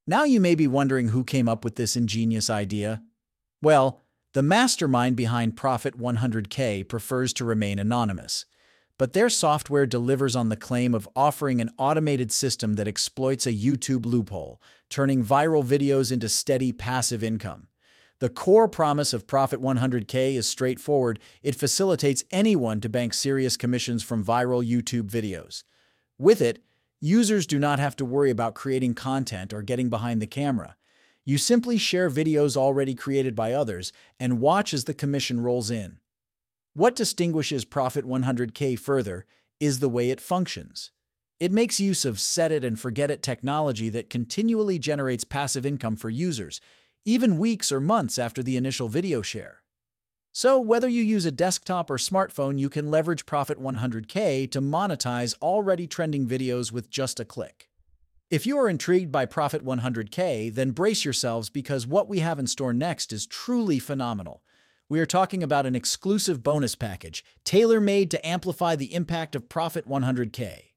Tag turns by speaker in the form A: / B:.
A: Now you may be wondering who came up with this ingenious idea. Well, the mastermind behind Profit 100K prefers to remain anonymous, but their software delivers on the claim of offering an automated system that exploits a YouTube loophole, turning viral videos into steady passive income. The core promise of Profit 100K is straightforward. It facilitates anyone to bank serious commissions from viral YouTube videos. With it, users do not have to worry about creating content or getting behind the camera. You simply share videos already created by others and watch as the commission rolls in. What distinguishes Profit 100K further is the way it functions. It makes use of set-it-and-forget-it technology that continually generates passive income for users, even weeks or months after the initial video share. So, whether you use a desktop or smartphone, you can leverage Profit 100K to monetize already trending videos with just a click. If you are intrigued by Profit 100K, then brace yourselves because what we have in store next is truly phenomenal. We are talking about an exclusive bonus package, tailor-made to amplify the impact of Profit 100K.